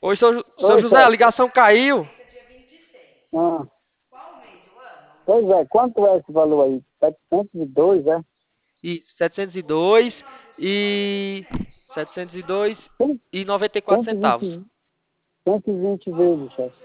Oi, seu Oi, José, a chefe. ligação caiu. Ah, pois é, quanto é esse valor aí? 702, é? E 702 e 702 Cem- e 94 centavos. 120, 120 vezes, chefe.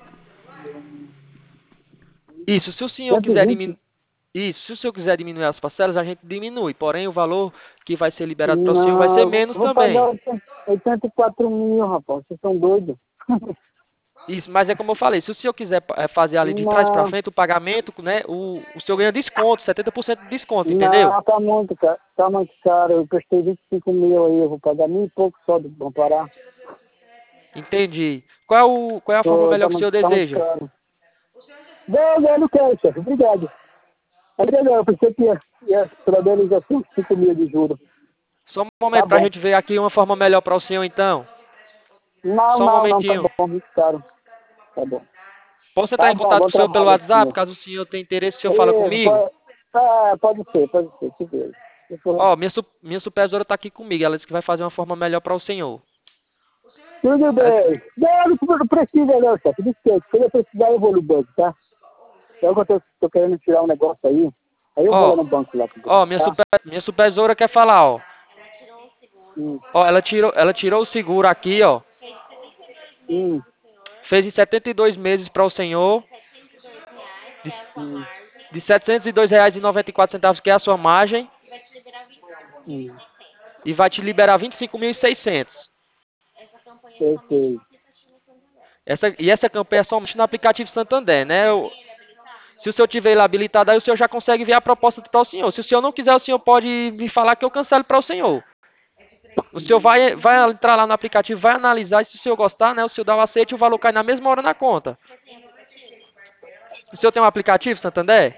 Isso, se o senhor quiser 120? diminuir, isso, se o senhor quiser diminuir as parcelas, a gente diminui. Porém, o valor que vai ser liberado para o senhor vai ser Não, eu menos vou pagar também. 84 mil, rapaz. Vocês são doidos. Isso, mas é como eu falei, se o senhor quiser fazer ali de trás para Não, frente o pagamento, né, o senhor ganha desconto, 70% de desconto, entendeu? não, tá muito caro. Tá muito caro. Eu prestei 25 mil aí. Eu vou pagar mil e pouco só de bom parar. Entendi. Qual é a forma Pô, melhor que o senhor tá muito deseja? caro. Não, eu não quero, chefe. Obrigado. Obrigado, eu pensei que ia trazer eles assim 5 mil de juros. Só um Tá momento para a bom. gente ver aqui uma forma melhor para o senhor, então. Não, Só um não, não, tá momentinho. bom, muito caro. Tá bom. Posso entrar Tá em bom, contato com bom o senhor pelo trabalho aí, WhatsApp, senhor. caso o senhor tenha interesse, o senhor fala Isso, comigo? pode ser, se ver. Se for, Ó, minha supervisora está aqui comigo, ela disse que vai fazer uma forma melhor para o senhor. tudo Ela disse- bem. Não precisa não, chefe, desculpe. Se eu precisar, eu vou no banco, tá? Eu tô querendo tirar um negócio aí. Aí eu vou lá Ó, no banco lá com ó, você, tá? minha supervisora quer falar, ó. Hum, Ó, ela tirou o seguro aqui, ó. hum, Fez em 72 meses para o senhor, de, hum, de R$ 702,94, que é a sua margem, hum. e vai te liberar 25.600. Sei. Essa campanha é somente no aplicativo Santander, né? Se o senhor tiver ele habilitado, aí o senhor já consegue ver a proposta para o senhor. Se o senhor não quiser, o senhor pode me falar que eu cancelo para o senhor. O senhor vai entrar lá no aplicativo, vai analisar, e se o senhor gostar, né, o senhor dá o aceite e o valor cai na mesma hora na conta. O senhor tem um aplicativo, Santander?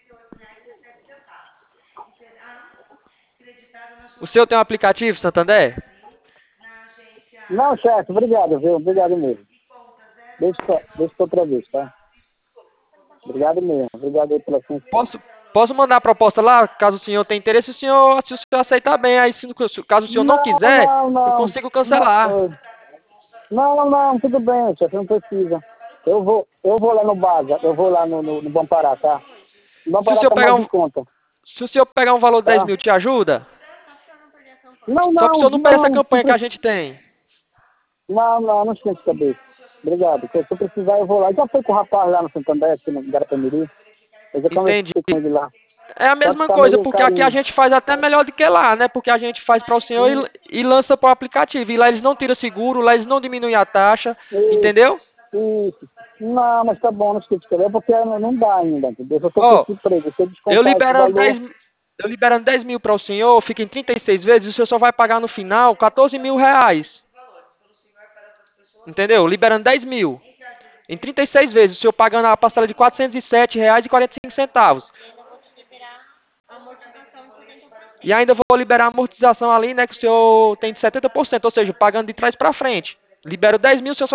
O senhor tem um aplicativo, Santander? Não, chefe, obrigado, viu? Obrigado mesmo. Deixa pra outra vez, tá? Obrigado mesmo. Obrigado aí pela atenção. Posso mandar a proposta lá, caso o senhor tenha interesse, se o senhor aceitar bem. Aí, caso o senhor não Não, quiser, não, eu não. consigo Não, cancelar. não, não, tudo bem, chefe, não precisa. Eu vou lá no Baza, eu vou lá no Bampará, tá? O Se o Bampará senhor tá pegar mais em um, conta, se o senhor pegar um valor de 10 tá? mil, te ajuda? Não, Só para o não, senhor não perder essa não, campanha que a gente tem. não esquenta a cabeça. Obrigado. Se eu precisar, eu vou lá. Já foi com o rapaz lá no Santander, aqui no Guarapamiri. Eu já Entendi. conversei com ele lá. É a Só que mesma tá coisa, meio porque aqui a carinho. gente faz até melhor do que lá, né? Porque a gente faz para o senhor Hum, e lança para o aplicativo. E lá eles não tiram seguro, lá eles não diminuem a taxa, Isso, entendeu? isso. Não, mas tá bom, não esquenta a cabeça, porque não dá ainda, entendeu? Eu tô com Ó, esse emprego. Se eu eu descontar esse liberando valor, 10, eu liberando 10 mil para o senhor, fica em 36 vezes, o senhor só vai pagar no final 14 mil reais. Entendeu? Liberando 10 mil. Em 36 vezes, o senhor pagando a parcela de R$ 407,45. E ainda vou liberar a amortização ali, né? Que o senhor tem de 70%, ou seja, pagando de trás para frente. Libero 10 mil, o senhor só